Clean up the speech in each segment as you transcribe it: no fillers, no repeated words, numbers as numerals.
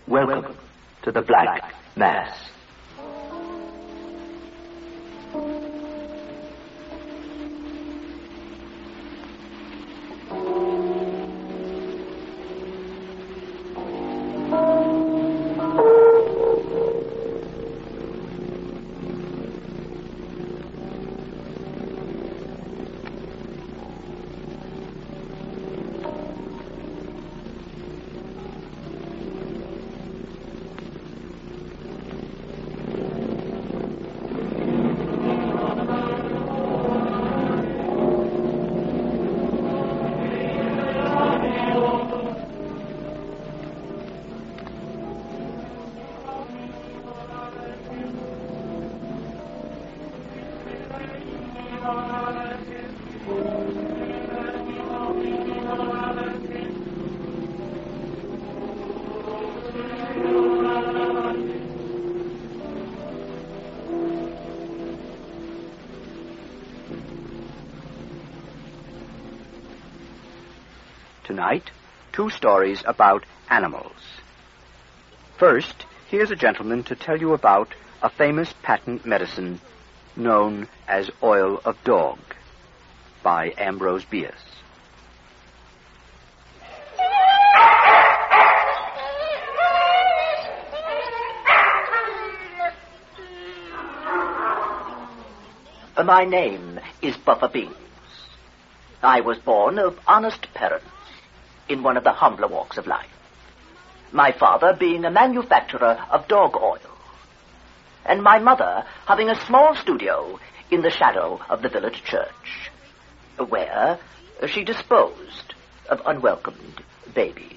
Welcome to the Black Mass. Tonight, 2 stories about animals. First, here's a gentleman to tell you about a famous patent medicine known as oil of dog by Ambrose Bierce. My name is Buffer Beans. I was born of honest parents in one of the humbler walks of life. My father being a manufacturer of dog oil, and my mother having a small studio in the shadow of the village church, where she disposed of unwelcomed babies.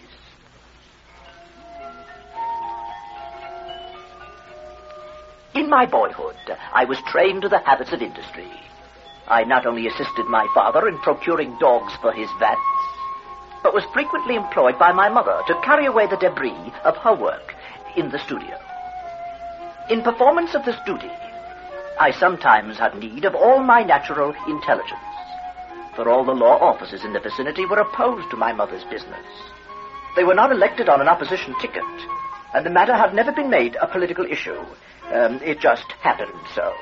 In my boyhood, I was trained to the habits of industry. I not only assisted my father in procuring dogs for his vats, but was frequently employed by my mother to carry away the debris of her work in the studio. In performance of this duty, I sometimes had need of all my natural intelligence, for all the law offices in the vicinity were opposed to my mother's business. They were not elected on an opposition ticket, and the matter had never been made a political issue. It just happened so.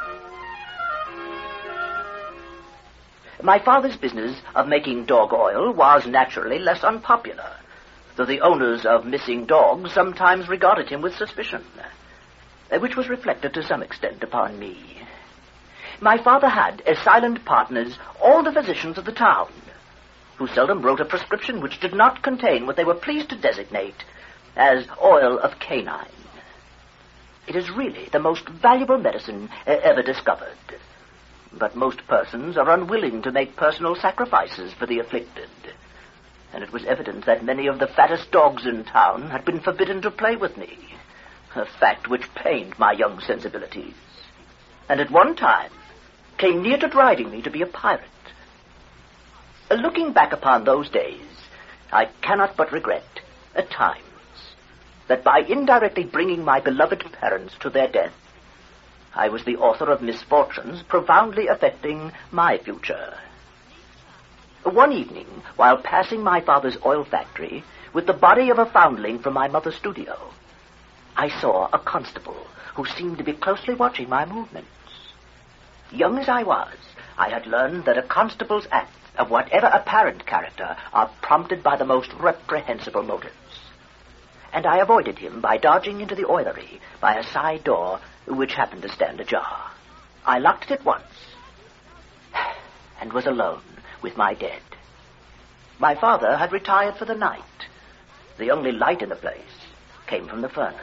My father's business of making dog oil was naturally less unpopular, though the owners of missing dogs sometimes regarded him with suspicion, which was reflected to some extent upon me. My father had as silent partners all the physicians of the town, who seldom wrote a prescription which did not contain what they were pleased to designate as oil of canine. It is really the most valuable medicine ever discovered. But most persons are unwilling to make personal sacrifices for the afflicted. And it was evident that many of the fattest dogs in town had been forbidden to play with me, a fact which pained my young sensibilities, and at one time came near to driving me to be a pirate. Looking back upon those days, I cannot but regret, at times, that by indirectly bringing my beloved parents to their death, I was the author of misfortunes profoundly affecting my future. One evening, while passing my father's oil factory with the body of a foundling from my mother's studio, I saw a constable who seemed to be closely watching my movements. Young as I was, I had learned that a constable's acts of whatever apparent character are prompted by the most reprehensible motives, and I avoided him by dodging into the oilery by a side door which happened to stand ajar. I locked it at once, and was alone with my dead. My father had retired for the night. The only light in the place came from the furnace,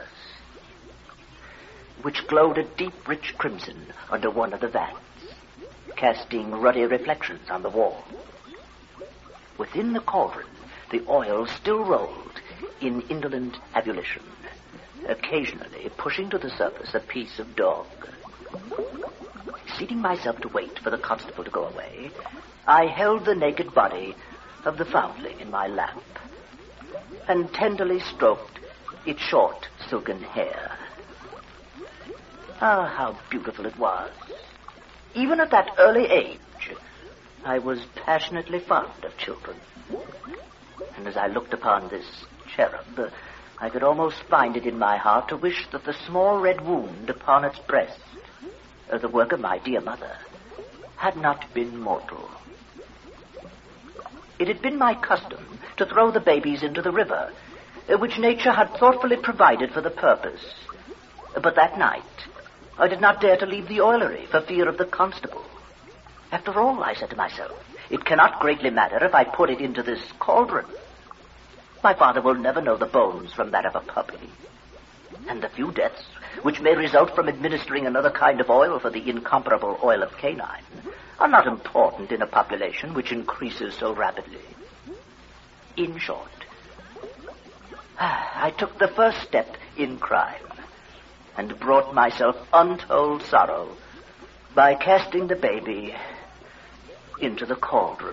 which glowed a deep, rich crimson under one of the vats, casting ruddy reflections on the wall. Within the cauldron, the oil still rolled in indolent ebullition, occasionally pushing to the surface a piece of dog. Seating myself to wait for the constable to go away, I held the naked body of the foundling in my lap, and tenderly stroked its short, silken hair. Ah, how beautiful it was. Even at that early age, I was passionately fond of children. And as I looked upon this cherub, I could almost find it in my heart to wish that the small red wound upon its breast, the work of my dear mother, had not been mortal. It had been my custom to throw the babies into the river, which nature had thoughtfully provided for the purpose. But that night, I did not dare to leave the oilery for fear of the constable. After all, I said to myself, it cannot greatly matter if I put it into this cauldron. My father will never know the bones from that of a puppy. And the few deaths which may result from administering another kind of oil for the incomparable oil of canine are not important in a population which increases so rapidly. In short, I took the first step in crime and brought myself untold sorrow by casting the baby into the cauldron.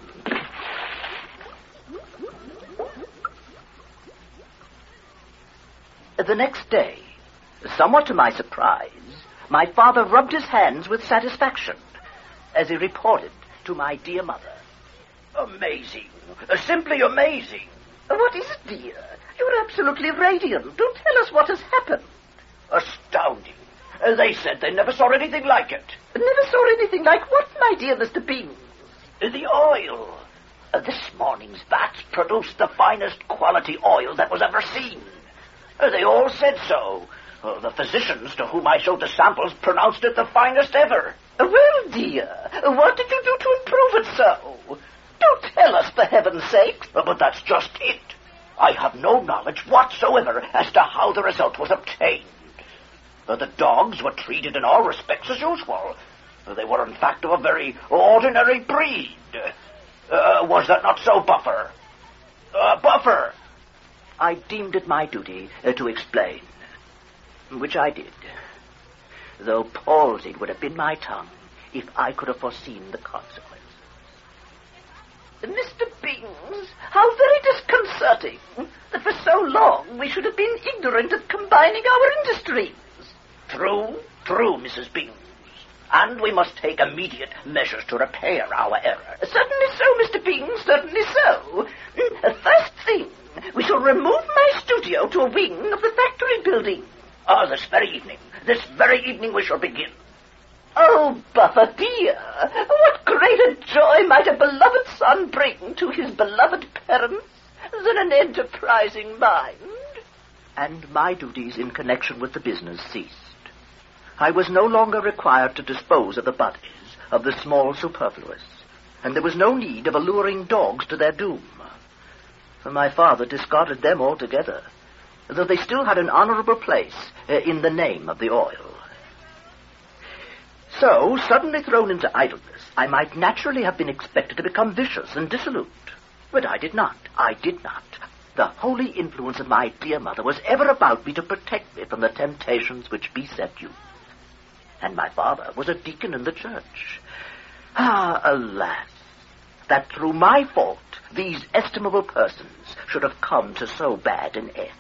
The next day, somewhat to my surprise, my father rubbed his hands with satisfaction as he reported to my dear mother. Amazing. Simply amazing. What is it, dear? You're absolutely radiant. Do tell us what has happened. Astounding. They said they never saw anything like it. Never saw anything like what, my dear Mr. Bing? The oil. This morning's vats produced the finest quality oil that was ever seen. They all said so. The physicians to whom I showed the samples pronounced it the finest ever. Well, dear, what did you do to improve it so? Do tell us, for heaven's sake. But that's just it. I have no knowledge whatsoever as to how the result was obtained. The dogs were treated in all respects as usual. They were, in fact, of a very ordinary breed. Was that not so, Buffer? Buffer! I deemed it my duty to explain, which I did, though palsied would have been my tongue if I could have foreseen the consequences. Mr. Bings, how very disconcerting that for so long we should have been ignorant of combining our industries. True, Mrs. Bings. And we must take immediate measures to repair our error. Certainly so, Mr. Bings, certainly so. First thing, we shall remove my studio to a wing of the factory building. This very evening we shall begin. Oh, Buffer, dear, what greater joy might a beloved son bring to his beloved parents than an enterprising mind? And my duties in connection with the business ceased. I was no longer required to dispose of the bodies of the small superfluous, and there was no need of alluring dogs to their doom. For my father discarded them altogether, though they still had an honorable place in the name of the oil. So, suddenly thrown into idleness, I might naturally have been expected to become vicious and dissolute. But I did not. The holy influence of my dear mother was ever about me to protect me from the temptations which beset youth. And my father was a deacon in the church. Alas, that through my fault these estimable persons should have come to so bad an end.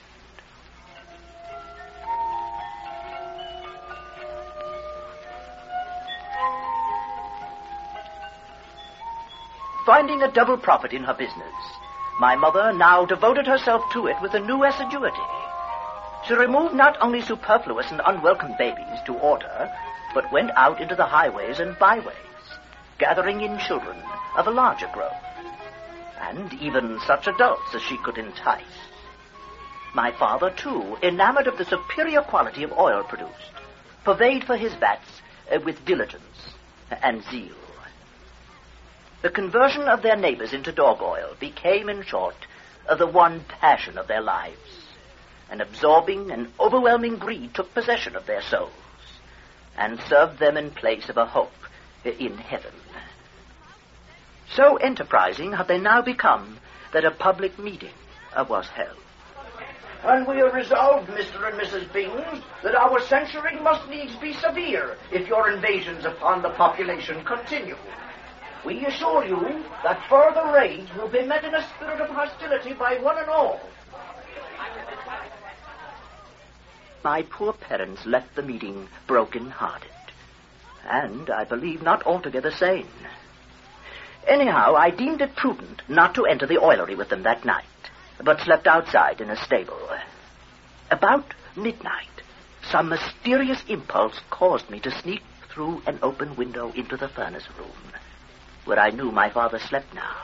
Finding a double profit in her business, my mother now devoted herself to it with a new assiduity. She removed not only superfluous and unwelcome babies to order, but went out into the highways and byways, gathering in children of a larger growth, and even such adults as she could entice. My father, too, enamored of the superior quality of oil produced, purveyed for his vats with diligence and zeal. The conversion of their neighbors into dog oil became, in short, the one passion of their lives. An absorbing and overwhelming greed took possession of their souls, and served them in place of a hope in heaven. So enterprising have they now become that a public meeting was held. And we are resolved, Mr. and Mrs. Bings, that our censuring must needs be severe if your invasions upon the population continue. We assure you that further raids will be met in a spirit of hostility by one and all. My poor parents left the meeting broken-hearted, and I believe not altogether sane. Anyhow, I deemed it prudent not to enter the oilery with them that night, but slept outside in a stable. About midnight, some mysterious impulse caused me to sneak through an open window into the furnace room, where I knew my father slept now.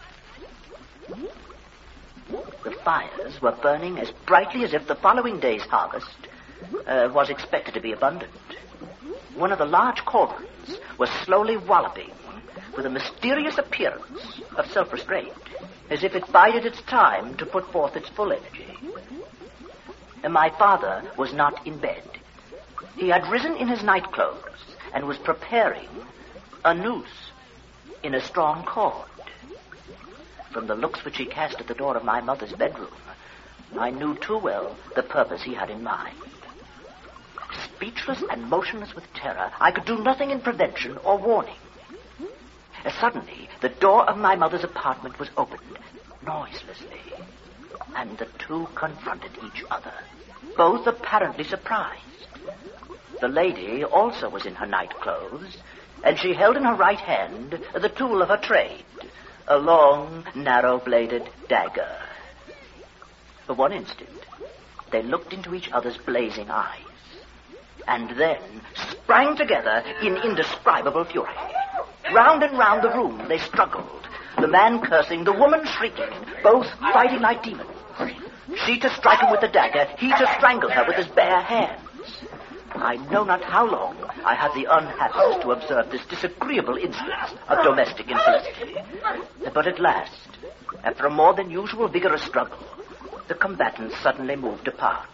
The fires were burning as brightly as if the following day's harvest was expected to be abundant. One of the large cauldrons was slowly walloping with a mysterious appearance of self-restraint, as if it bided its time to put forth its full energy. And my father was not in bed. He had risen in his nightclothes and was preparing a noose in a strong cord. From the looks which he cast at the door of my mother's bedroom, I knew too well the purpose he had in mind. Speechless and motionless with terror, I could do nothing in prevention or warning. Suddenly, the door of my mother's apartment was opened, noiselessly, and the two confronted each other, both apparently surprised. The lady also was in her nightclothes, and she held in her right hand the tool of her trade, a long, narrow-bladed dagger. For one instant, they looked into each other's blazing eyes, and then sprang together in indescribable fury. Round and round the room they struggled, the man cursing, the woman shrieking, both fighting like demons. She to strike him with the dagger, he to strangle her with his bare hands. I know not how long I had the unhappiness to observe this disagreeable instance of domestic infelicity. But at last, after a more than usual vigorous struggle, the combatants suddenly moved apart.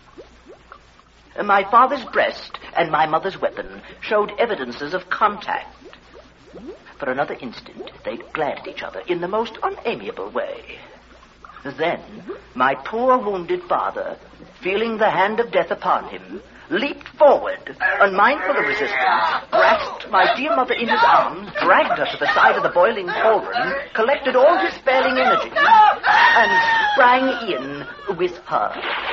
My father's breast and my mother's weapon showed evidences of contact. For another instant, they glared at each other in the most unamiable way. Then, my poor wounded father, feeling the hand of death upon him, leaped forward, unmindful of resistance, grasped my dear mother in his arms, dragged her to the side of the boiling cauldron, collected all his failing energy, and sprang in with her.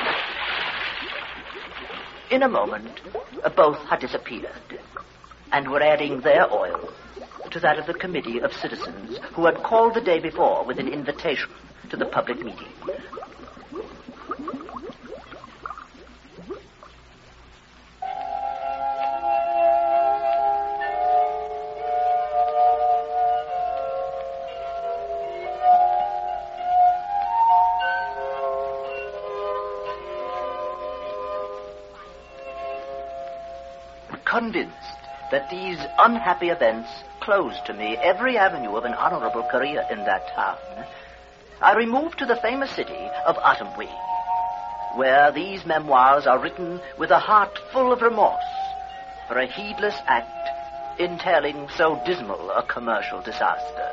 In a moment, both had disappeared, and were adding their oil to that of the committee of citizens who had called the day before with an invitation to the public meeting. Convinced that these unhappy events closed to me every avenue of an honorable career in that town, I removed to the famous city of Otumwee, where these memoirs are written with a heart full of remorse for a heedless act entailing so dismal a commercial disaster.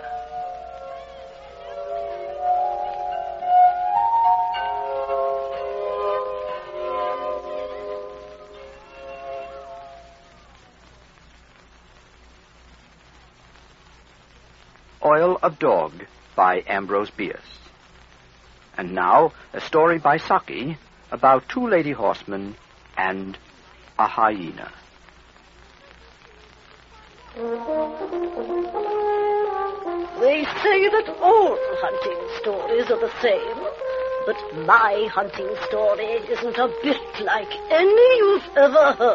Oil of Dog by Ambrose Bierce. And now, a story by Saki about two lady horsemen and a hyena. They say that all hunting stories are the same, but my hunting story isn't a bit like any you've ever heard.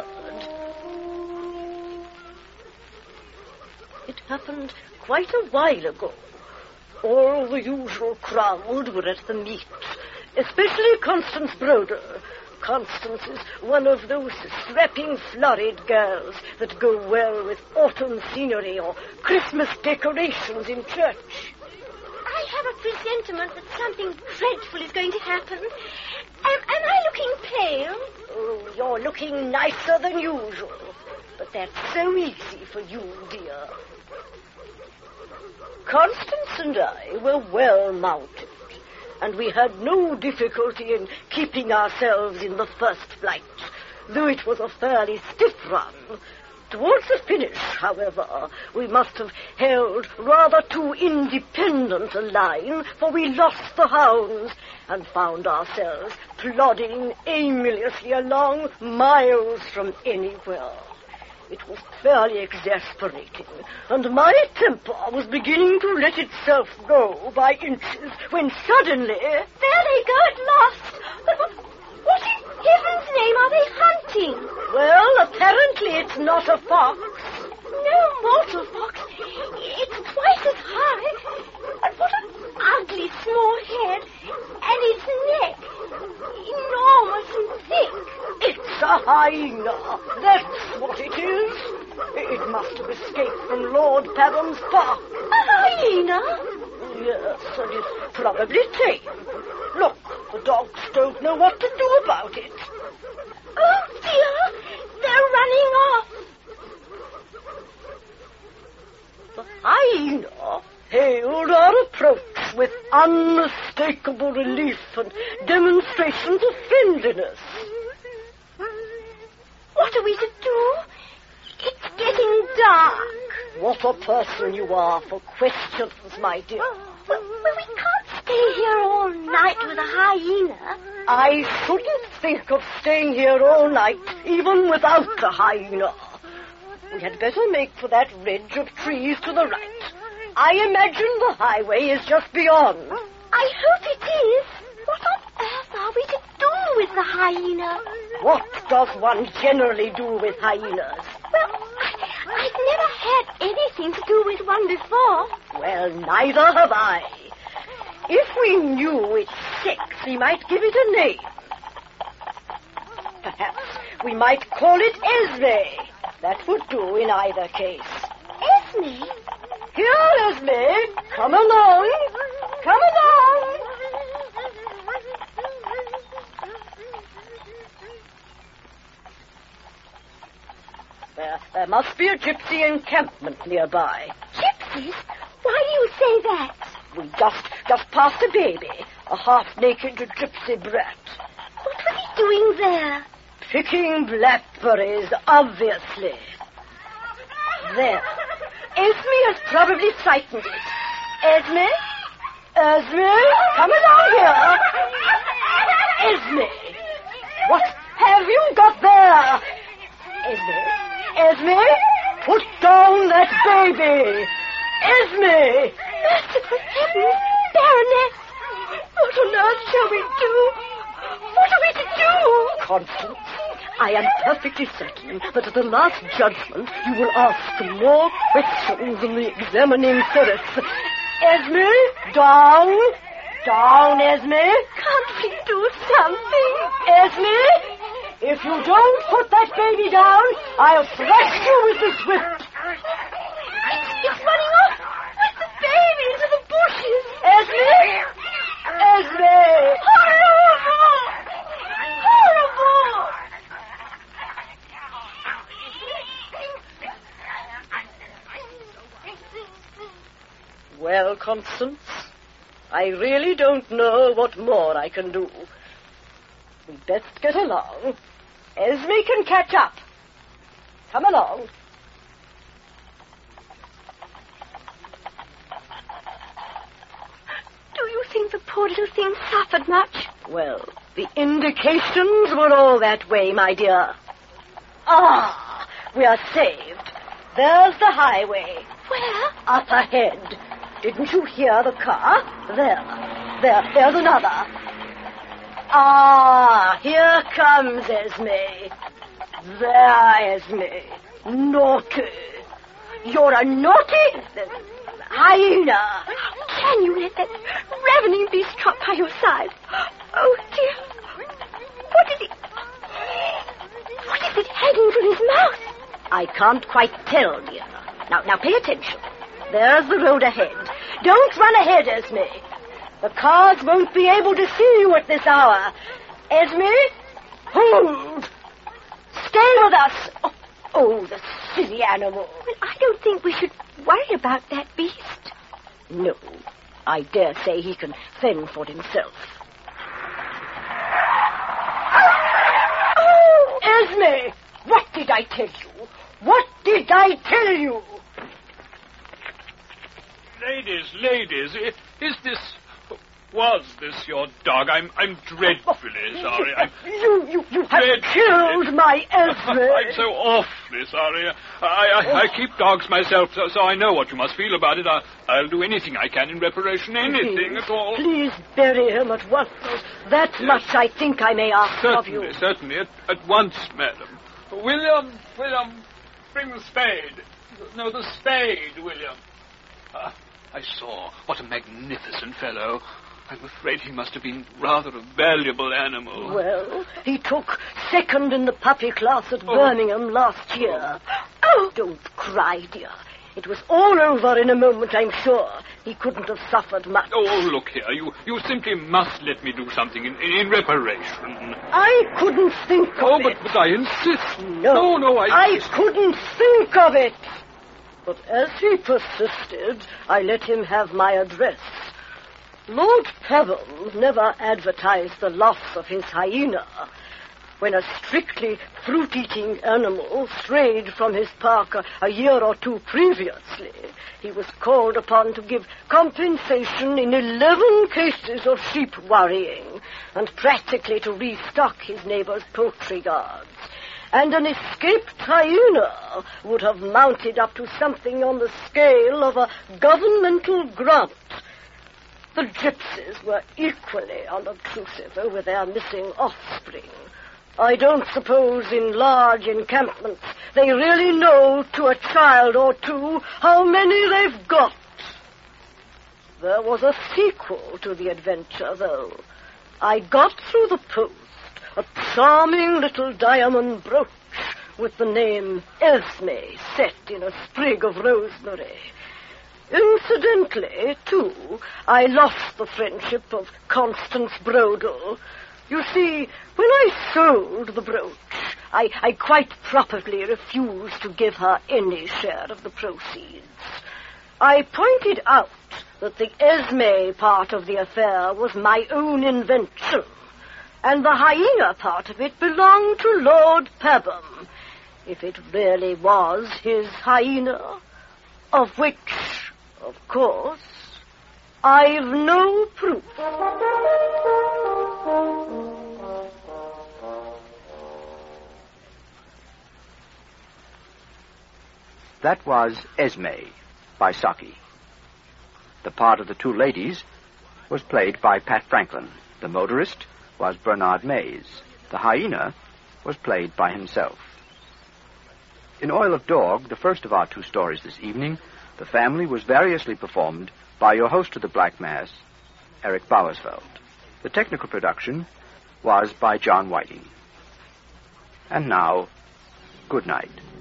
It happened quite a while ago. All the usual crowd were at the meet, especially Constance Broder. Constance is one of those strapping, florid girls that go well with autumn scenery or Christmas decorations in church. I have a presentiment that something dreadful is going to happen. Am I looking pale? Oh, you're looking nicer than usual. But that's so easy for you, dear. Constance and I were well mounted, and we had no difficulty in keeping ourselves in the first flight, though it was a fairly stiff run. Towards the finish, however, we must have held rather too independent a line, for we lost the hounds and found ourselves plodding aimlessly along miles from anywhere. It was fairly exasperating, and my temper was beginning to let itself go by inches when suddenly... There they go at last! But what is heaven's name are they hunting? Well, apparently it's not a fox. No mortal fox. It's twice as high. And what an ugly small head. And its neck. Enormous and thick. It's a hyena. That's what it is. It must have escaped from Lord Padham's park. A hyena? Yes, and it's probably tame. Look, the dogs don't know what to do about it. Oh, dear. They're running off. The hyena hailed our approach with unmistakable relief and demonstrations of friendliness. What are we to do? It's getting dark. What a person you are for questions, my dear. Well, we can't stay here all night with a hyena. I shouldn't think of staying here all night, even without the hyena. We had better make for that ridge of trees to the right. I imagine the highway is just beyond. I hope it is. What on earth are we to do with the hyena? What does one generally do with hyenas? Well, I've never had anything to do with one before. Well, neither have I. If we knew its sex, we might give it a name. Perhaps we might call it Esme. That would do in either case. Esme? Here, Esme. Come along. Come along. There must be a gypsy encampment nearby. Gypsies? Why do you say that? We just passed a baby, a half-naked gypsy brat. What was he doing there? Picking blackberries, obviously. There. Esme has probably frightened it. Esme? Esme? Come along here. Esme? What have you got there? Esme? Esme? Put down that baby. Esme! Merciful heavens, Baroness! What on earth shall we do? What are we to do? Constance, I am perfectly certain that at the last judgment you will ask more questions than the examining ferrets. Esme, down. Down, Esme. Can't we do something? Esme, if you don't put that baby down, I'll thrash you with this whip. It's running off with the baby into the bushes. Esme! Esme! Horrible! Horrible! Well, Constance, I really don't know what more I can do. We'd best get along. Esme can catch up. Come along. Do you think the poor little thing suffered much? Well, the indications were all that way, my dear. Ah, we are saved. There's the highway. Where? Up ahead. Didn't you hear the car? There's another. Ah, here comes Esme. There, Esme. Naughty. You're a naughty hyena. How can you let that ravening beast trot by your side? Oh, dear. What is it hanging from his mouth? I can't quite tell, dear. Now pay attention. There's the road ahead. Don't run ahead, Esme. The cars won't be able to see you at this hour. Esme, hold. Stay with us. Oh, the silly animal. Well, I don't think we should worry about that beast. No, I dare say he can fend for himself. Oh, Esme, what did I tell you? What did I tell you? Ladies, is this... Was this your dog? I'm dreadfully sorry. You have killed my Esme. I'm so awfully sorry. I keep dogs myself, so I know what you must feel about it. I'll do anything I can in reparation, anything at all. Please bury him at once. That much I think I may ask of you. Certainly, at once, madam. William, bring the spade. No, the spade, William. I saw. What a magnificent fellow. I'm afraid he must have been rather a valuable animal. Well, he took second in the puppy class at Birmingham last year. Oh, don't cry, dear. It was all over in a moment, I'm sure. He couldn't have suffered much. Oh, look here. You simply must let me do something in reparation. I couldn't think of it. But I insist. No, I couldn't think of it. But as he persisted, I let him have my address. Lord Pebham never advertised the loss of his hyena. When a strictly fruit-eating animal strayed from his park a year or two previously, he was called upon to give compensation in 11 cases of sheep worrying and practically to restock his neighbor's poultry yards. And an escaped hyena would have mounted up to something on the scale of a governmental grant. The gypsies were equally unobtrusive with their missing offspring. I don't suppose in large encampments they really know to a child or two how many they've got. There was a sequel to the adventure, though. I got through the post a charming little diamond brooch with the name Esme set in a sprig of rosemary. Incidentally, too, I lost the friendship of Constance Brodel. You see, when I sold the brooch, I quite properly refused to give her any share of the proceeds. I pointed out that the Esme part of the affair was my own invention, and the hyena part of it belonged to Lord Pebham, if it really was his hyena, of which, of course, I've no proof. That was Esme by Saki. The part of the two ladies was played by Pat Franklin. The motorist was Bernard Mays. The hyena was played by himself. In Oil of Dog, the first of our two stories this evening, the family was variously performed by your host of the Black Mass, Eric Bowersfeld. The technical production was by John Whiting. And now, good night.